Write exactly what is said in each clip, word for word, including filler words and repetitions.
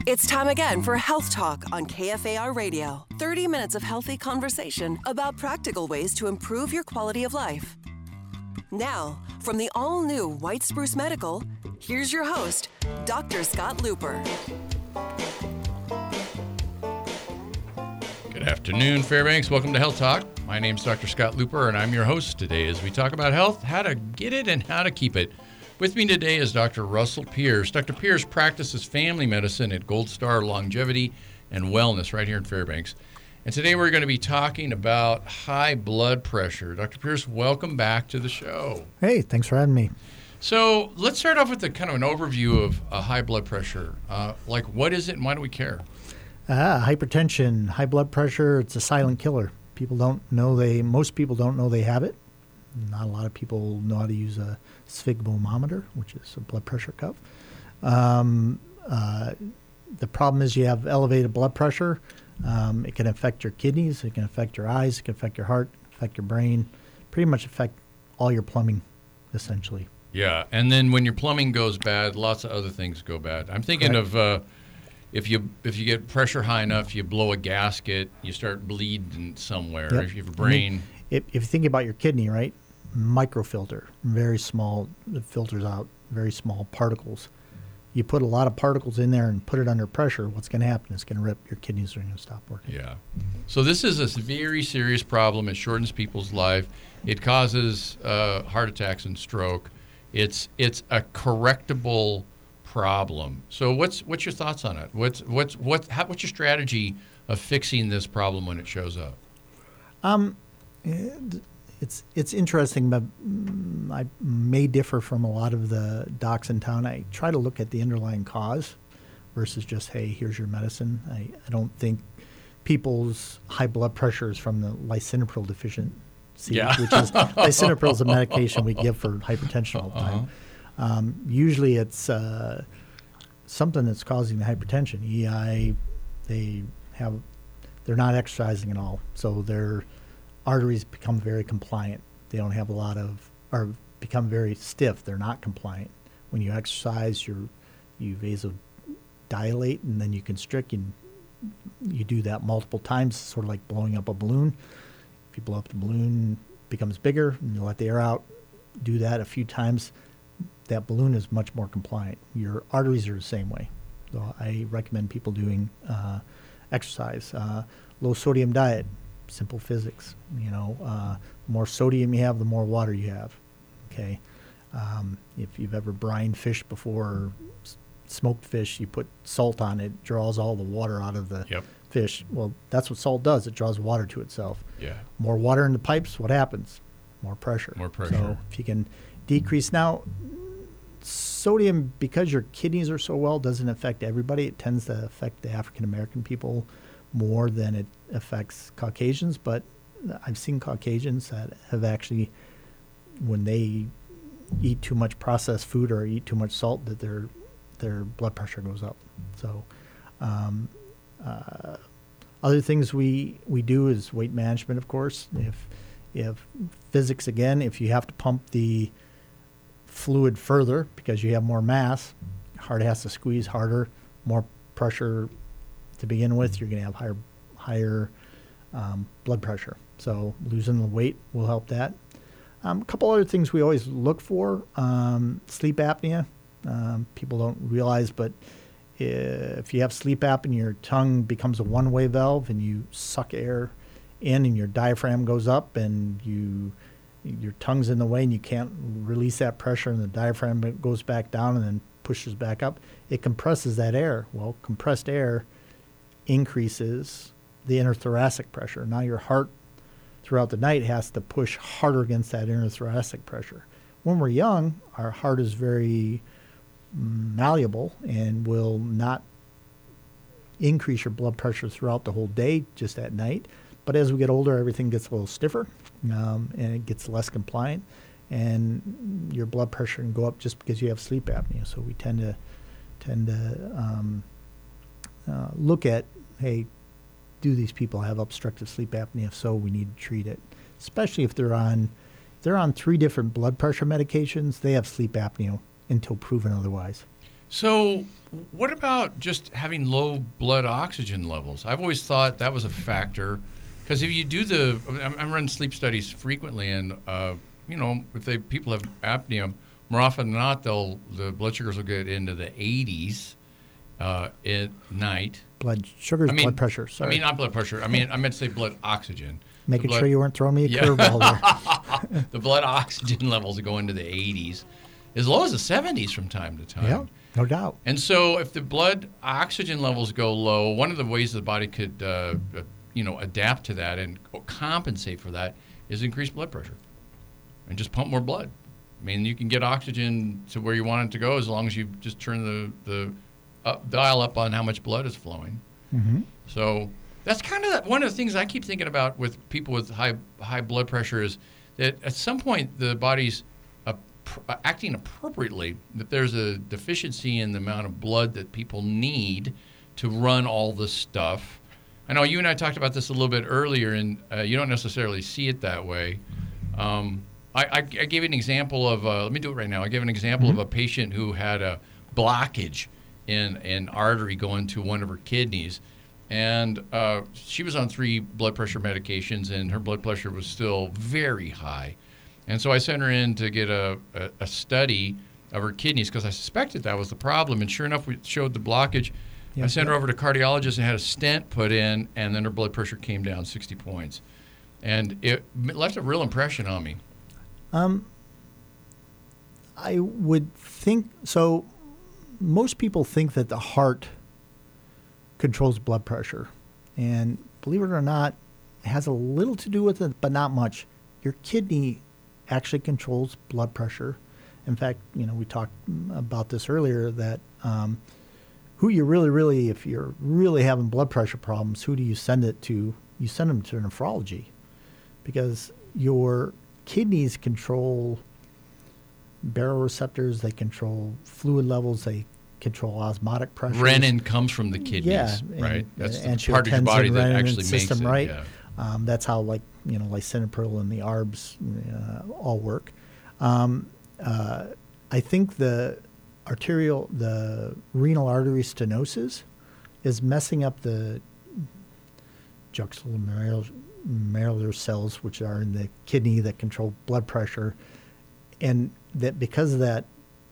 It's time again for Health Talk on K F A R Radio. thirty minutes of healthy conversation about practical ways to improve your quality of life. Now, from the all-new White Spruce Medical, here's your host, Doctor Scott Looper. Good afternoon, Fairbanks. Welcome to Health Talk. My name's Doctor Scott Looper, and I'm your host today as we talk about health, how to get it, and how to keep it. With me today is Doctor Russell Pierce. Doctor Pierce practices family medicine at Gold Star Longevity and Wellness right here in Fairbanks. And today we're going to be talking about high blood pressure. Doctor Pierce, welcome back to the show. Hey, thanks for having me. So let's start off with a kind of an overview of uh, high blood pressure. Uh, like, what is it and why do we care? Ah, hypertension, high blood pressure, it's a silent killer. People don't know they, most people don't know they have it. Not a lot of people know how to use a sphygmomanometer, which is a blood pressure cuff. Um, uh, the problem is you have elevated blood pressure. Um, it can affect your kidneys, it can affect your eyes, it can affect your heart, affect your brain, pretty much affect all your plumbing, essentially. Yeah, and then when your plumbing goes bad, lots of other things go bad. I'm thinking Correct. of uh, if you if you get pressure high enough, you blow a gasket, you start bleeding somewhere. Yep. If you have a brain. I mean, if, if you think about your kidney, right, microfilter, very small, it filters out very small particles. You put a lot of particles in there and put it under pressure, what's going to happen? It's going to rip. Your kidneys are going to stop working. Yeah. So this is a very serious problem. It shortens people's life. It causes uh, heart attacks and stroke. It's it's a correctable problem. So what's what's your thoughts on it? What's what's what how, what's your strategy of fixing this problem when it shows up? Um, it's it's interesting, but I may differ from a lot of the docs in town. I try to look at the underlying cause versus just, hey, here's your medicine. I, I don't think people's high blood pressure is from the lisinopril deficiency, yeah. which is lisinopril is a medication we give for hypertension all the time. Uh-huh. Um, usually it's uh, something that's causing the hypertension. E I, they have, they're not exercising at all, so they're arteries become very compliant. They don't have a lot of, or become very stiff. They're not compliant. When you exercise, you're, you vasodilate and then you constrict, and you do that multiple times, sort of like blowing up a balloon. If you blow up the balloon, it becomes bigger, and you let the air out. Do that a few times, that balloon is much more compliant. Your arteries are the same way. So I recommend people doing uh, exercise. Uh, low sodium diet. Simple physics, you know, uh, the more sodium you have, the more water you have, okay? Um, if you've ever brined fish before, or s- smoked fish, you put salt on it, draws all the water out of the yep. fish. Well, that's what salt does. It draws water to itself. Yeah. More water in the pipes, what happens? More pressure. More pressure. So if you can decrease. Now, sodium, because your kidneys are so well, doesn't affect everybody. It tends to affect the African-American people more than it affects Caucasians, but I've seen Caucasians that have actually, when they eat too much processed food or eat too much salt, that their their blood pressure goes up. So um, uh, other things we, we do is weight management, of course. If, if physics, again, if you have to pump the fluid further because you have more mass, heart has to squeeze harder, more pressure to begin with, you're going to have higher higher um, blood pressure. So losing the weight will help that. Um, a couple other things we always look for, um, sleep apnea. Um, people don't realize, but if you have sleep apnea, your tongue becomes a one-way valve and you suck air in and your diaphragm goes up and you your tongue's in the way and you can't release that pressure and the diaphragm goes back down and then pushes back up. It compresses that air. Well, compressed air increases the interthoracic pressure. Now your heart throughout the night has to push harder against that interthoracic pressure. When we're young, our heart is very malleable and will not increase your blood pressure throughout the whole day, just at night. But as we get older, everything gets a little stiffer um, and it gets less compliant, and your blood pressure can go up just because you have sleep apnea. So we tend to tend to um, uh, look at, hey, do these people have obstructive sleep apnea? If so, we need to treat it. Especially if they're on they're on three different blood pressure medications, they have sleep apnea until proven otherwise. So what about just having low blood oxygen levels? I've always thought that was a factor because if you do the, I'm, I'm running sleep studies frequently, and uh, you know, if they people have apnea, more often than not, they'll the blood sugars will get into the eighties uh, at night. Blood sugars, I mean, blood pressure. Sorry. I mean, not blood pressure. I mean, I meant to say blood oxygen. Making blood, sure you weren't throwing me a yeah. curveball there. The blood oxygen levels go into the eighties, as low as the seventies from time to time. Yeah, no doubt. And so if the blood oxygen levels go low, one of the ways the body could, uh, you know, adapt to that and compensate for that is increase blood pressure and just pump more blood. I mean, you can get oxygen to where you want it to go as long as you just turn the, the up, dial up on how much blood is flowing. Mm-hmm. So that's kind of one of the things I keep thinking about with people with high high blood pressure is that at some point the body's uh, pr- acting appropriately, that there's a deficiency in the amount of blood that people need to run all this stuff. I know you and I talked about this a little bit earlier, and uh, you don't necessarily see it that way. Um, I, I, I gave an example of, uh, let me do it right now. I gave an example mm-hmm. of a patient who had a blockage in an artery going to one of her kidneys. And uh, she was on three blood pressure medications, and her blood pressure was still very high. And so I sent her in to get a, a, a study of her kidneys because I suspected that was the problem. And sure enough, we showed the blockage. Yep, I sent yep. her over to cardiologist and had a stent put in, and then her blood pressure came down sixty points. And it left a real impression on me. Um, I would think, so most people think that the heart controls blood pressure. And believe it or not, it has a little to do with it, but not much. Your kidney actually controls blood pressure. In fact, you know, we talked about this earlier, that um, who you really, really, if you're really having blood pressure problems, who do you send it to? You send them to nephrology, because your kidneys control baroreceptors, they control fluid levels, they control osmotic pressure. Renin comes from the kidneys, yeah, right? And, that's and the part of your body that actually system, makes it. Right? Yeah. Um, that's how, like, you know, lisinopril and the A R Bs uh, all work. Um, uh, I think the arterial, the renal artery stenosis is messing up the juxtaglomerular cells, which are in the kidney that control blood pressure. And that because of that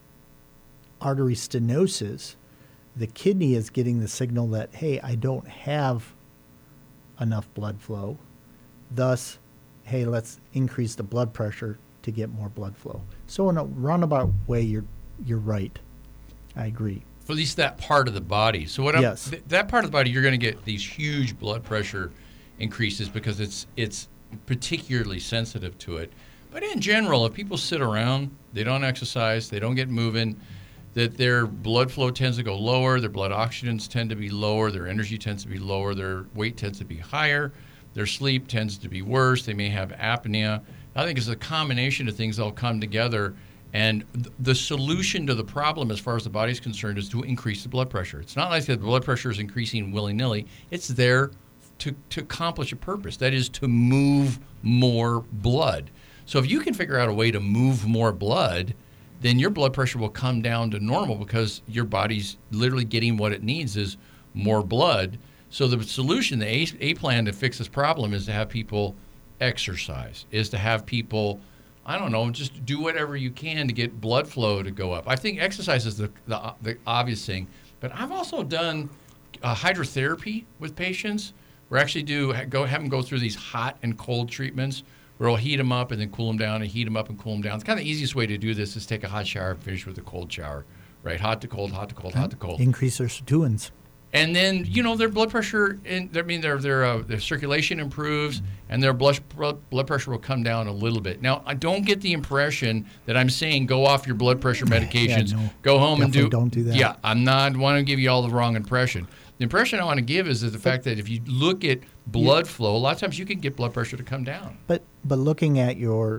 artery stenosis, the kidney is getting the signal that, hey, I don't have enough blood flow. Thus, hey, let's increase the blood pressure to get more blood flow. So in a roundabout way, you're you're right. I agree. For at least that part of the body. So what I'm, yes. th- that part of the body, you're going to get these huge blood pressure increases because it's it's particularly sensitive to it. But in general, if people sit around, they don't exercise, they don't get moving, that their blood flow tends to go lower, their blood oxygens tend to be lower, their energy tends to be lower, their weight tends to be higher, their sleep tends to be worse, they may have apnea. I think it's a combination of things that all come together, and th- the solution to the problem as far as the body's concerned is to increase the blood pressure. It's not like the blood pressure is increasing willy-nilly. It's there to, to accomplish a purpose, that is to move more blood. So if you can figure out a way to move more blood, then your blood pressure will come down to normal because your body's literally getting what it needs is more blood. So the solution, the A, A plan to fix this problem is to have people exercise, is to have people, I don't know, just do whatever you can to get blood flow to go up. I think exercise is the, the, the obvious thing, but I've also done uh, hydrotherapy with patients. We actually do go have them go through these hot and cold treatments where we'll heat them up and then cool them down and heat them up and cool them down. It's kind of the easiest way to do this is take a hot shower and finish with a cold shower, right? Hot to cold, hot to cold, hot to cold. Increase their sirtuins. And then, you know, their blood pressure, and I mean, their their uh, their circulation improves, and their blood blood pressure will come down a little bit. Now, I don't get the impression that I'm saying go off your blood pressure medications, yeah, no, go home and do. Don't do that. Yeah, I'm not want to give you all the wrong impression. The impression I want to give is that the fact that if you look at blood flow, a lot of times you can get blood pressure to come down. But but looking at your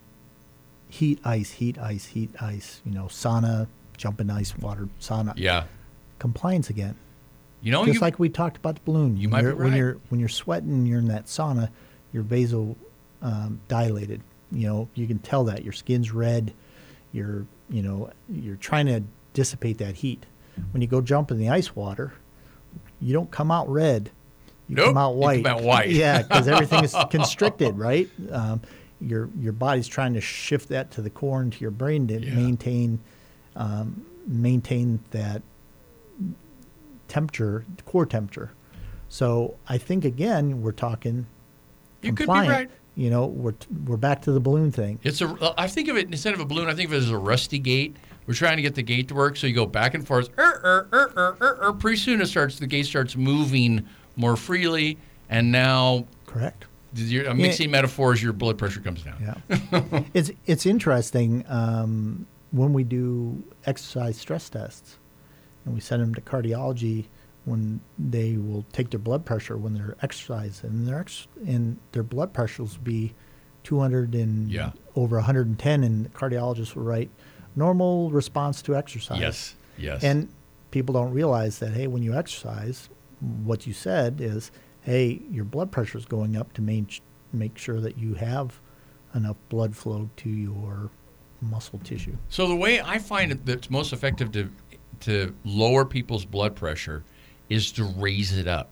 heat, ice, heat, ice, heat, ice, you know, sauna, jump in ice, water, sauna. Yeah. Compliance again. You know, just you, like we talked about the balloon. You when might be you're, right. When you're when you're sweating, you're in that sauna, you're vasodilated. Um, dilated. You know, you can tell that your skin's red. You're you know you're trying to dissipate that heat. When you go jump in the ice water, you don't come out red. You nope, come out white. You come out white. Yeah, because everything is constricted, right? Um, your your body's trying to shift that to the core and to your brain to yeah. maintain um, maintain that temperature, core temperature. So I think again we're talking you compliant. Could be right. You know, we're we're back to the balloon thing. It's a. I think of it instead of a balloon. I think of it as a rusty gate. We're trying to get the gate to work, so you go back and forth. Er, er, er, er, er, er. Pretty soon it starts. The gate starts moving more freely, and now. Correct. You're, I'm mixing yeah. metaphors. Your blood pressure comes down. Yeah. it's it's interesting um, when we do exercise stress tests, and we send them to cardiology. When they will take their blood pressure when they're exercising, and their ex- and their blood pressures will be two hundred and yeah. over one hundred ten, and the cardiologist will write normal response to exercise. Yes, yes. And people don't realize that, hey, when you exercise, what you said is, hey, your blood pressure is going up to main- make sure that you have enough blood flow to your muscle tissue. So the way I find it that's most effective to to lower people's blood pressure is to raise it up.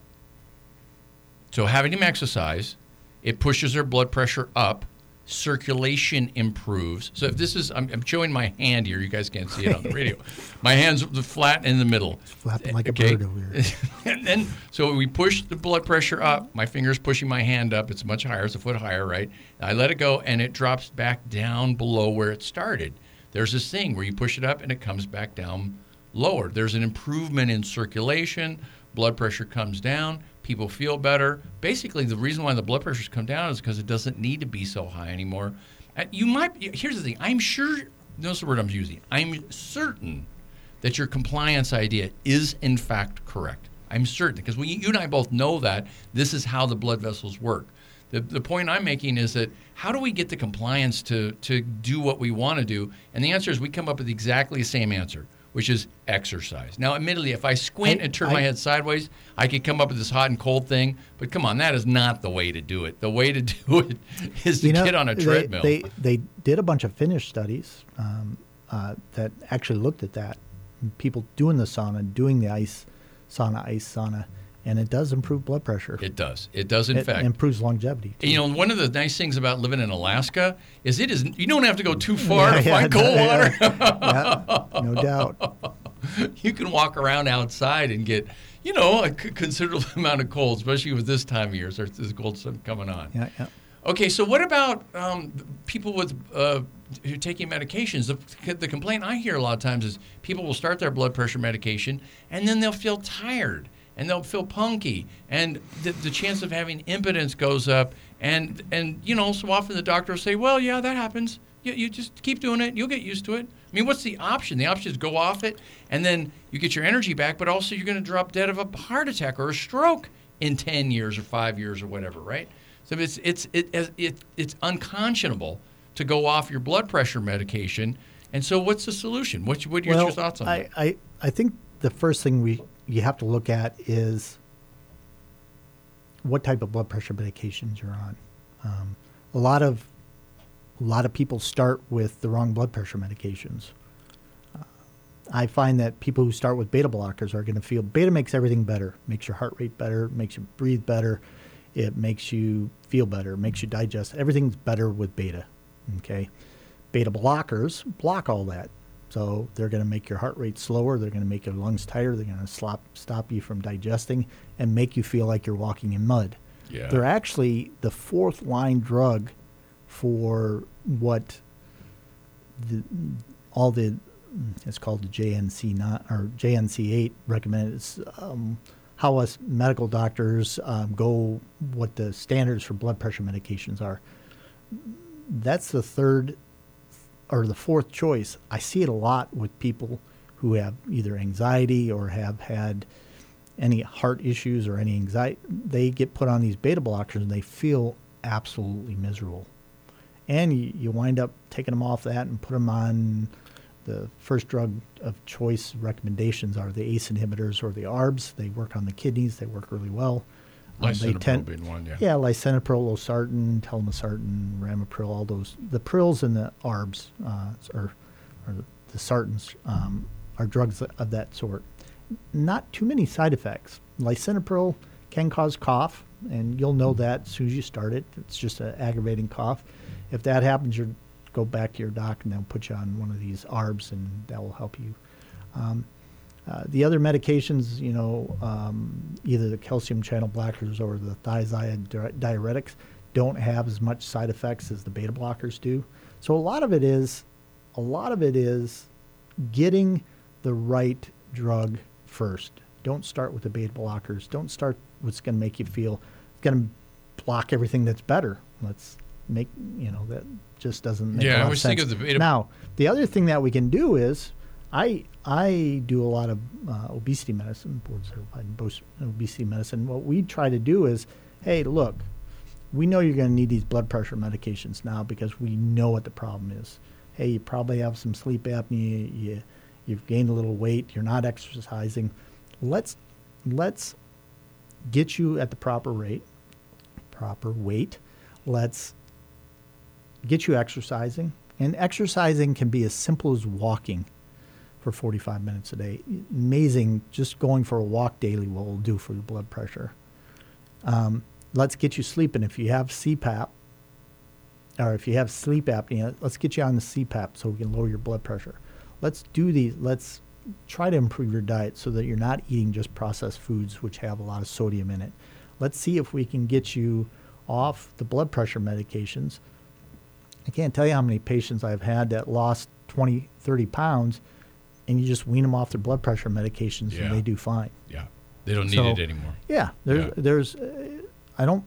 So having them exercise, it pushes their blood pressure up, circulation improves. So if this is, I'm, I'm showing my hand here, you guys can't see it on the radio. My hand's flat in the middle. It's flapping like okay? a bird over here. And then, so we push the blood pressure up, my finger's pushing my hand up, it's much higher, it's a foot higher, right? I let it go and it drops back down below where it started. There's this thing where you push it up and it comes back down lower. There's an improvement in circulation, blood pressure comes down, people feel better. Basically, the reason why the blood pressures come down is because it doesn't need to be so high anymore. You might, here's the thing, I'm sure, notice the word I'm using, I'm certain that your compliance idea is in fact correct. I'm certain, because we, you and I both know that this is how the blood vessels work. The, the point I'm making is that how do we get the compliance to, to do what we want to do? And the answer is we come up with exactly the same answer, which is exercise. Now, admittedly, if I squint I, and turn I, my head sideways, I could come up with this hot and cold thing. But come on, that is not the way to do it. The way to do it is to you know, get on a treadmill. They, they, they did a bunch of Finnish studies um, uh, that actually looked at that. People doing the sauna, doing the ice sauna, ice sauna, and it does improve blood pressure. It does. It does, in it fact. It improves longevity, too. You know, one of the nice things about living in Alaska is it is you don't have to go too far yeah, to yeah, find cold yeah, water. yeah, no doubt. You can walk around outside and get, you know, a c- considerable amount of cold, especially with this time of year. So there's cold sun coming on. Yeah, yeah. Okay, so what about um, people with uh, who are taking medications? The, the complaint I hear a lot of times is people will start their blood pressure medication and then they'll feel tired and they'll feel punky, and the, the chance of having impotence goes up. And and you know, so often the doctor will say, "Well, yeah, that happens. You, you just keep doing it. You'll get used to it." I mean, what's the option? The option is go off it, and then you get your energy back, but also you're going to drop dead of a heart attack or a stroke in ten years or five years or whatever, right? So it's it's it, it it's unconscionable to go off your blood pressure medication. And so, what's the solution? What's what are well, your thoughts on I, that? I I think the first thing we you have to look at is what type of blood pressure medications you're on. Um, a lot of a lot of people start with the wrong blood pressure medications. Uh, I find that people who start with beta blockers are going to feel beta makes everything better, makes your heart rate better, makes you breathe better, it makes you feel better, makes you digest. Everything's better with beta. Okay, beta blockers block all that. So they're going to make your heart rate slower. They're going to make your lungs tighter. They're going to stop stop you from digesting and make you feel like you're walking in mud. Yeah. They're actually the fourth line drug for what the, all the it's called the J N C nine or J N C eight recommended. It's, um, how us medical doctors um, go what the standards for blood pressure medications are. That's the third or the fourth choice. I see it a lot with people who have either anxiety or have had any heart issues or any anxiety. They get put on these beta blockers and they feel absolutely miserable. And you, you wind up taking them off that and put them on the first drug of choice recommendations are the A C E inhibitors or the A R Bs. They work on the kidneys. They work really well. Um, they Lisinopril being one, yeah. Yeah, lisinopril, losartan, telmisartan, ramipril, all those. The prils and the A R Bs, uh, or, or the sartans, um, are drugs of that sort. Not too many side effects. Lisinopril can cause cough, and you'll know that as soon as you start it. It's just an aggravating cough. If that happens, you go back to your doc, and they'll put you on one of these A R Bs, and that will help you. Um, uh, the other medications, you know, um, either the calcium channel blockers or the thiazide diuretics, don't have as much side effects as the beta blockers do. So a lot of it is, a lot of it is getting the right drug first. Don't start with the beta blockers. Don't start what's going to make you feel, it's going to block everything that's better. Let's make, you know, that just doesn't make yeah, a lot I of was sense. thinking of the beta. Now, the other thing that we can do is, I I do a lot of uh, obesity medicine, board certified in obesity medicine. What we try to do is, hey, look, we know you're going to need these blood pressure medications now because we know what the problem is. Hey, you probably have some sleep apnea. You, you've gained a little weight. You're not exercising. Let's let's get you at the proper rate, proper weight. Let's get you exercising. And exercising can be as simple as walking for forty-five minutes a day. Amazing, just going for a walk daily what will do for your blood pressure. Um, let's get you sleeping. If you have C PAP, or if you have sleep apnea, let's get you on the C PAP so we can lower your blood pressure. Let's do these. Let's try to improve your diet so that you're not eating just processed foods which have a lot of sodium in it. Let's see if we can get you off the blood pressure medications. I can't tell you how many patients I've had that lost twenty, thirty pounds, and you just wean them off their blood pressure medications Yeah. and they do fine. Yeah, they don't need So, it anymore. Yeah, there's, Yeah. there's, uh, I don't,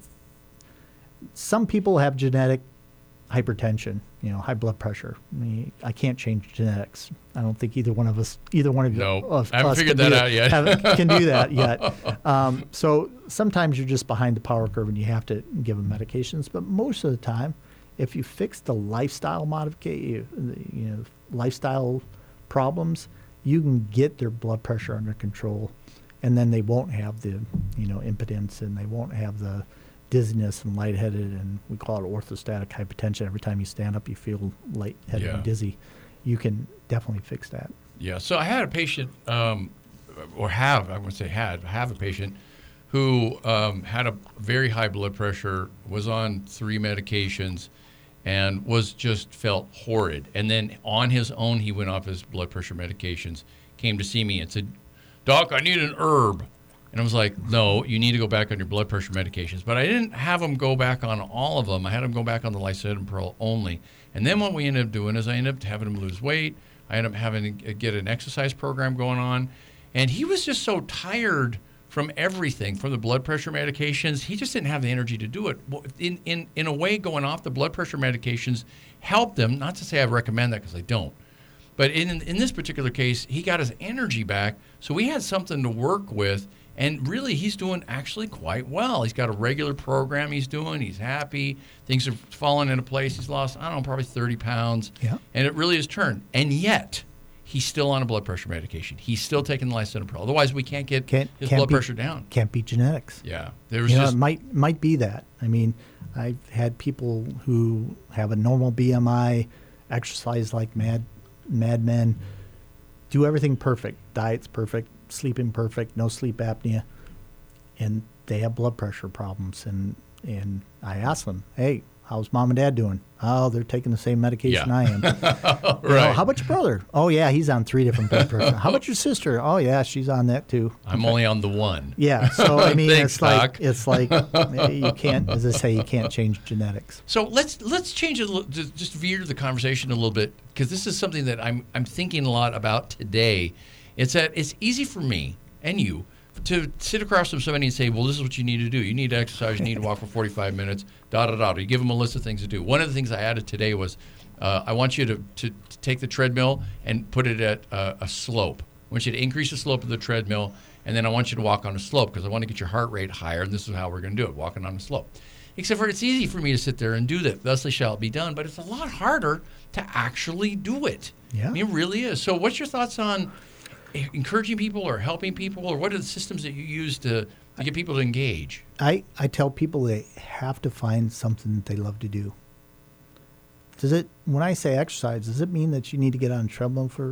some people have genetic hypertension, you know, high blood pressure. I mean, I can't change genetics. I don't think either one of us, either one of No, us I haven't us figured can do that out yet. have- can do that yet. Um, so sometimes you're just behind the power curve and you have to give them medications. But most of the time, if you fix the lifestyle modification, you know, lifestyle problems, you can get their blood pressure under control, and then they won't have the, you know, impotence, and they won't have the dizziness and lightheaded, and we call it orthostatic hypotension. Every time you stand up, you feel lightheaded Yeah. and dizzy. You can definitely fix that. Yeah. So I had a patient, um, or have, I wouldn't say had, have a patient who um, had a very high blood pressure, was on three medications, and was just felt horrid. And then on his own, he went off his blood pressure medications, came to see me and said, "Doc, I need an herb." And I was like, "No, you need to go back on your blood pressure medications." But I didn't have him go back on all of them. I had him go back on the lisinopril only. And then what we ended up doing is I ended up having him lose weight. I ended up having to get an exercise program going on. And he was just so tired from everything, from the blood pressure medications. He just didn't have the energy to do it. Well, in, in, in a way, going off the blood pressure medications helped him. Not to say I recommend that because I don't. But in, in this particular case, he got his energy back. So we had something to work with. And really, he's doing actually quite well. He's got a regular program he's doing. He's happy. Things are falling into place. He's lost, I don't know, probably thirty pounds. Yeah. And it really has turned. And yet, he's still on a blood pressure medication. He's still taking the lisinopril. Otherwise, we can't get Can't, his can't blood beat- pressure down. Can't beat genetics. Yeah. There was You know, just, it might might be that. I mean, I've had people who have a normal B M I, exercise like mad madmen, do everything perfect. Diet's perfect, sleeping perfect, no sleep apnea, and they have blood pressure problems. And and I ask them, "Hey, how's mom and dad doing?" "Oh, they're taking the same medication Yeah. I am." right. You know, how about your brother? "Oh yeah, he's on three different blood pressure." "How about your sister?" "Oh yeah, she's on that too." I'm only on the one. Yeah, so I mean, Thanks, it's like Doc. it's like eh, you can't, as I say, you can't change genetics. So let's let's change it, a little, just just veer the conversation a little bit, because this is something that I'm I'm thinking a lot about today. It's that it's easy for me and you to sit across from somebody and say, "Well, this is what you need to do. You need to exercise. You need to walk for forty-five minutes." Da da da. You give them a list of things to do. One of the things I added today was, uh, I want you to, to to take the treadmill and put it at uh, a slope. I want you to increase the slope of the treadmill, and then I want you to walk on a slope because I want to get your heart rate higher. And this is how we're going to do it: walking on a slope. Except for it's easy for me to sit there and do that. Thusly shall it be done. But it's a lot harder to actually do it. Yeah. I mean, it really is. So what's your thoughts on encouraging people or helping people, or what are the systems that you use to, to get people to engage? I, I tell people they have to find something that they love to do. Does it, when I say exercise, does it mean that you need to get on a treadmill for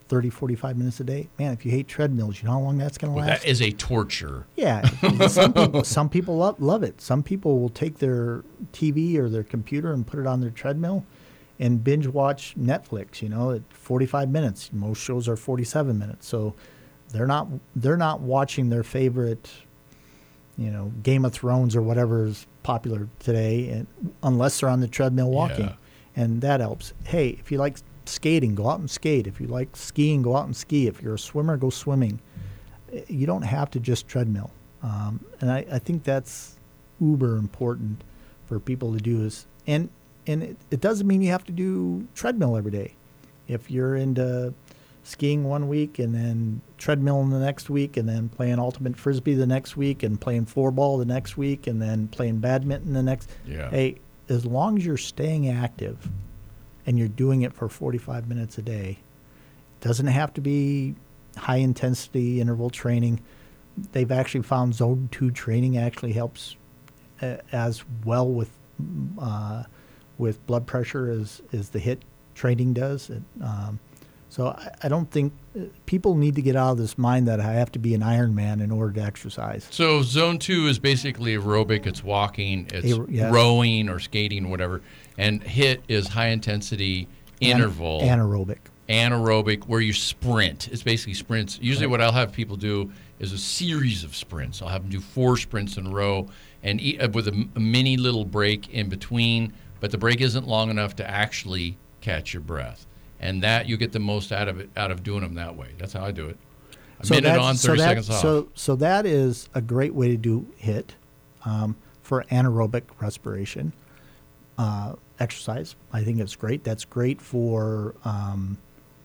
thirty, forty-five minutes a day. Man, if you hate treadmills, you know how long that's going to Well, last? that is a torture. Yeah. some people, some people love, love it. Some people will take their T V or their computer and put it on their treadmill and binge watch Netflix, you know, at forty-five minutes. Most shows are forty-seven minutes. So they're not they're not watching their favorite, you know, Game of Thrones or whatever is popular today, and unless they're on the treadmill walking. Yeah. And that helps. Hey, if you like skating, go out and skate. If you like skiing, go out and ski. If you're a swimmer, go swimming. You don't have to just treadmill. Um, and I, I think that's uber important for people to do is, and and it, it doesn't mean you have to do treadmill every day. If you're into skiing one week and then treadmill the next week and then playing ultimate frisbee the next week and playing floorball the next week and then playing badminton the next, Yeah. hey, as long as you're staying active and you're doing it for forty-five minutes a day, it doesn't have to be high intensity interval training. They've actually found zone two training actually helps uh, as well with uh, with blood pressure as, as the HIIT training does. It, um, so I, I don't think uh, people need to get out of this mind that I have to be an Ironman in order to exercise. So zone two is basically aerobic. It's walking, it's Aer- yes. rowing or skating, whatever. And HIIT is high intensity interval. An- anaerobic. Anaerobic, where you sprint. It's basically sprints. Usually what I'll have people do is a series of sprints. I'll have them do four sprints in a row and eat, uh, with a, a mini little break in between, but the break isn't long enough to actually catch your breath. And that you get the most out of it, out of doing them that way. That's how I do it. A minute that's- on, thirty that, seconds off. So, so that is a great way to do HIIT um, for anaerobic respiration uh, exercise. I think it's great. That's great for um,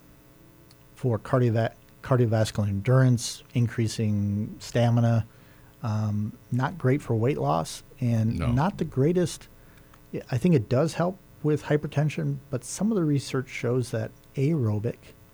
for cardiova- cardiovascular endurance, increasing stamina. Um, not great for weight loss, and No. not the greatest. I think it does help with hypertension, but some of the research shows that aerobic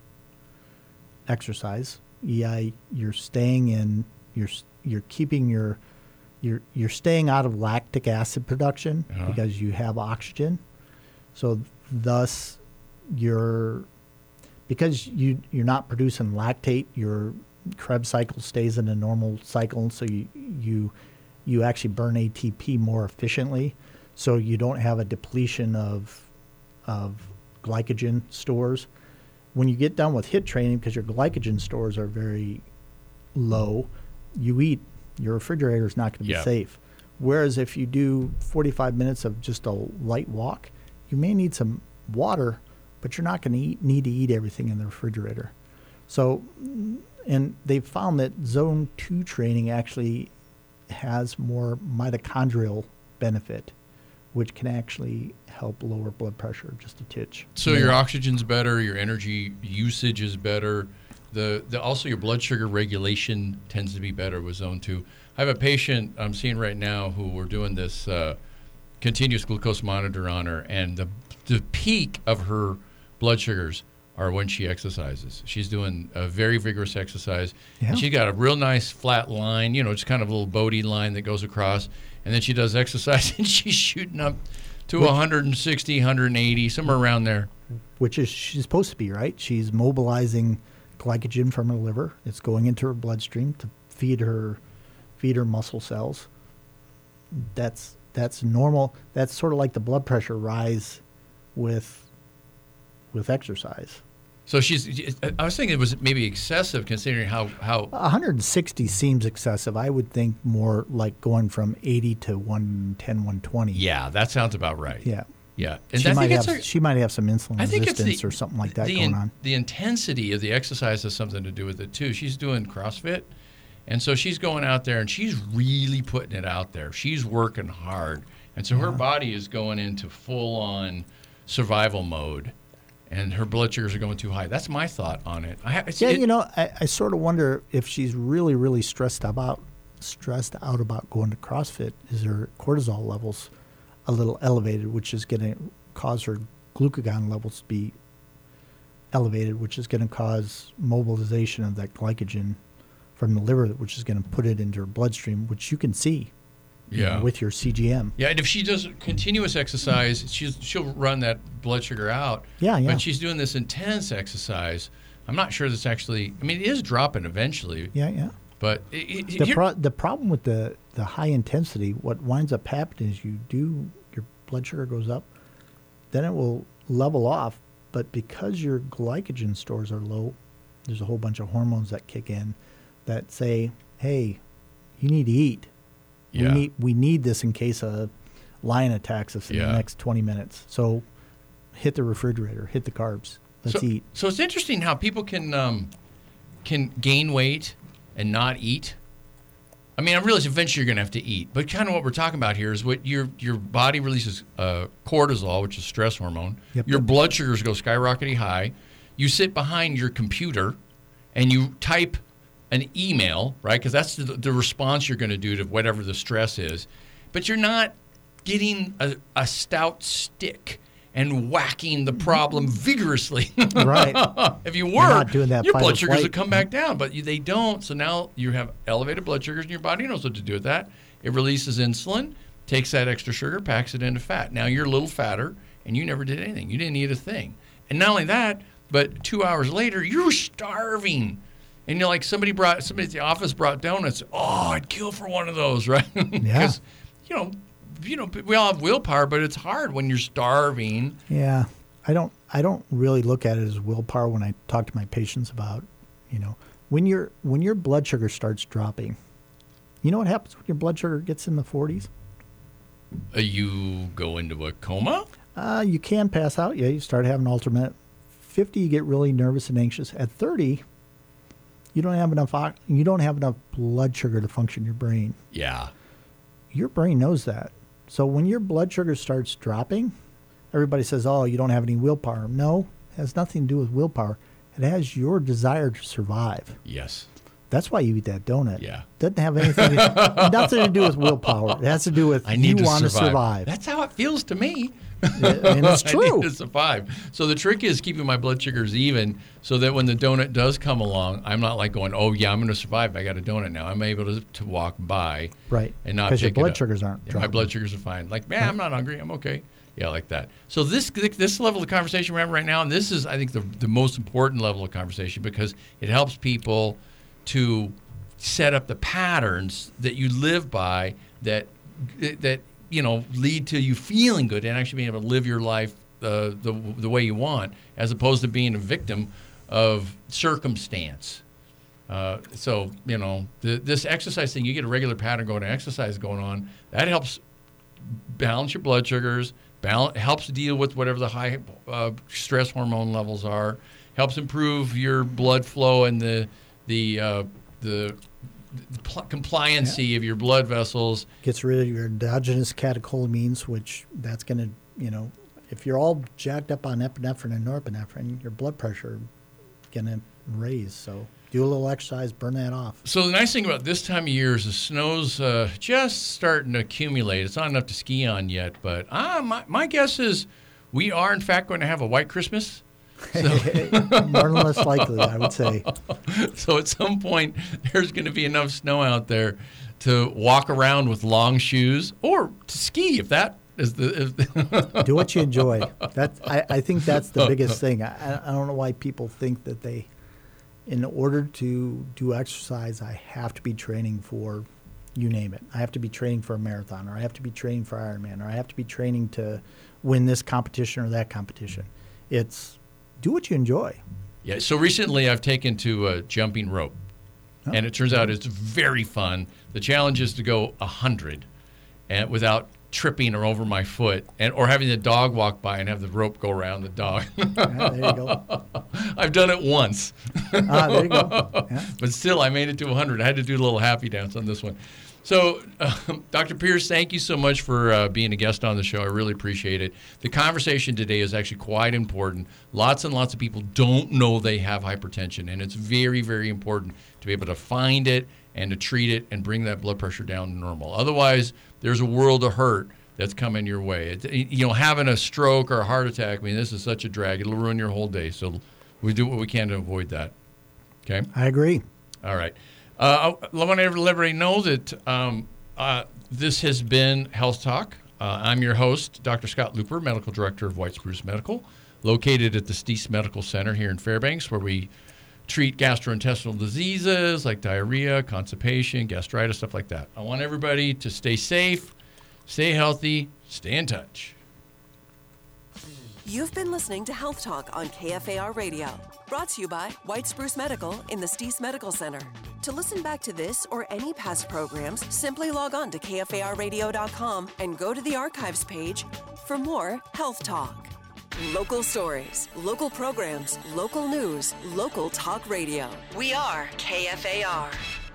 exercise, yeah, you're staying in, you're you're keeping your, you're you're staying out of lactic acid production Uh-huh. because you have oxygen, so thus you're because you you're not producing lactate, your Krebs cycle stays in a normal cycle, so you you you actually burn A T P more efficiently. So you don't have a depletion of of glycogen stores. When you get done with HIIT training, because your glycogen stores are very low, you eat, your refrigerator is not going to be Yeah. safe. Whereas if you do forty-five minutes of just a light walk, you may need some water, but you're not going to eat, need to eat everything in the refrigerator. So, and they've found that zone two training actually has more mitochondrial benefit, which can actually help lower blood pressure just a titch. So your oxygen's better, your energy usage is better. The, the also your blood sugar regulation tends to be better with zone two. I have a patient I'm seeing right now who we're doing this uh, continuous glucose monitor on her, and the the peak of her blood sugars are when she exercises. She's doing a very vigorous exercise. Yeah. And she's got a real nice flat line, you know, just kind of a little Bodie line that goes across. And then she does exercise, and she's shooting up to one sixty, one eighty, somewhere around there. Which is she's supposed to be, right? She's mobilizing glycogen from her liver. It's going into her bloodstream to feed her feed her muscle cells. That's that's normal. That's sort of like the blood pressure rise with with exercise. So she's. I was thinking it was maybe excessive considering how how. one sixty seems excessive. I would think more like going from eighty to one ten, one twenty. Yeah, that sounds about right. Yeah. Yeah, and She I might think have it's a, she might have some insulin I think it's resistance the, or something like that the going in- on. The intensity of the exercise has something to do with it too. She's doing CrossFit, and so she's going out there and she's really putting it out there. She's working hard, and so her body is going into full on survival mode. And her blood sugars are going too high. That's my thought on it. I, it's, Yeah, it, you know, I, I sort of wonder if she's really, really stressed about stressed out about going to CrossFit. Is her cortisol levels a little elevated, which is going to cause her glucagon levels to be elevated, which is going to cause mobilization of that glycogen from the liver, which is going to put it into her bloodstream, which you can see you Yeah. know, with your C G M. Yeah, and if she does continuous exercise, she's, she'll run that blood sugar out. Yeah, yeah. But she's doing this intense exercise. I'm not sure that's actually. I mean, it is dropping eventually. Yeah, yeah. But it, it, The, here- pro- the problem with the, the high intensity, what winds up happening is you do, your blood sugar goes up, then it will level off. But because your glycogen stores are low, there's a whole bunch of hormones that kick in that say, hey, you need to eat. Yeah. We need, we need this in case a lion attacks us in Yeah. the next twenty minutes. So hit the refrigerator, hit the carbs. Let's so, eat. So it's interesting how people can um, can gain weight and not eat. I mean, I realize eventually you're going to have to eat, but kind of what we're talking about here is what your your body releases uh, cortisol, which is stress hormone. Yep. Your blood sugars go skyrocketing high. You sit behind your computer and you type an email, right? Because that's the, the response you're going to do to whatever the stress is. But you're not getting a, a stout stick and whacking the problem vigorously. Right. If you were, not doing that your fight or blood sugars flight. would come back down, but you, they don't. So now you have elevated blood sugars, and your body knows what to do with that. It releases insulin, takes that extra sugar, packs it into fat. Now you're a little fatter, and you never did anything. You didn't eat a thing. And not only that, but two hours later, you're starving. And you're like, somebody brought, somebody at the office brought donuts. Oh, I'd kill for one of those, right? Yeah. Because, you know, you know, we all have willpower, but it's hard when you're starving. Yeah, I don't. I don't really look at it as willpower when I talk to my patients about, you know, when your when your blood sugar starts dropping. You know what happens when your blood sugar gets in the forties? Uh, you go into a coma? Uh, you can pass out. Yeah, you start having alternate. fifty, you get really nervous and anxious. At thirty, you don't have enough. ox- You don't have enough blood sugar to function your brain. Yeah. Your brain knows that. So when your blood sugar starts dropping, everybody says, oh, you don't have any willpower. No, it has nothing to do with willpower. It has your desire to survive. Yes. That's why you eat that donut. Yeah. Doesn't have anything, nothing to do with willpower. It has to do with I need you to want survive. to survive. That's how it feels to me. And it's I true. need to survive. So the trick is keeping my blood sugars even so that when the donut does come along, I'm not like going, oh, yeah, I'm going to survive. I got a donut now. I'm able to, to walk by Right. and not Because your pick it blood up. sugars aren't Yeah, my dropping. blood sugars are fine. Like, man, I'm not hungry. I'm okay. Yeah, like that. So this this level of conversation we're having right now, and this is, I think, the, the most important level of conversation because it helps people to set up the patterns that you live by that that you know lead to you feeling good and actually being able to live your life uh, the the way you want, as opposed to being a victim of circumstance. Uh, so you know the, this exercise thing, you get a regular pattern going, exercise going on, that helps balance your blood sugars, balance, helps deal with whatever the high uh, stress hormone levels are, helps improve your blood flow and the the uh, the, the pl- compliancy yeah. of your blood vessels. Gets rid of your endogenous catecholamines, which that's going to, you know, if you're all jacked up on epinephrine and norepinephrine, your blood pressure going to raise. So do a little exercise, burn that off. So the nice thing about this time of year is the snow's uh, just starting to accumulate. It's not enough to ski on yet, but uh, my, my guess is we are, in fact, going to have a white Christmas. So. More than less likely, I would say. So at some point, there's going to be enough snow out there to walk around with long shoes or to ski if that is the. If Do what you enjoy. That I, I think that's the biggest thing. I, I don't know why people think that they, in order to do exercise, I have to be training for, you name it. I have to be training for a marathon, or I have to be training for Ironman, or I have to be training to win this competition or that competition. It's do what you enjoy. Yeah. So recently, I've taken to uh, jumping rope, oh. and it turns out it's very fun. The challenge is to go a hundred, and without tripping or over my foot, and or having the dog walk by and have the rope go around the dog. Yeah, there you go. I've done it once. Ah, there you go. Yeah. But still, I made it to a hundred. I had to do a little happy dance on this one. So, uh, Doctor Pierce, thank you so much for uh, being a guest on the show. I really appreciate it. The conversation today is actually quite important. Lots and lots of people don't know they have hypertension, and it's very, very important to be able to find it and to treat it and bring that blood pressure down to normal. Otherwise, there's a world of hurt that's coming your way. It, you know, having a stroke or a heart attack, I mean, this is such a drag. It'll ruin your whole day. So we do what we can to avoid that. Okay? I agree. All right. Uh, I want to let everybody know that um, uh, this has been Health Talk. Uh, I'm your host, Doctor Scott Luper, Medical Director of White Spruce Medical, located at the Steese Medical Center here in Fairbanks, where we treat gastrointestinal diseases like diarrhea, constipation, gastritis, stuff like that. I want everybody to stay safe, stay healthy, stay in touch. You've been listening to Health Talk on K F A R Radio, brought to you by White Spruce Medical in the Steese Medical Center. To listen back to this or any past programs, simply log on to K F A R radio dot com and go to the archives page for more Health Talk. Local stories, local programs, local news, local talk radio. We are K F A R.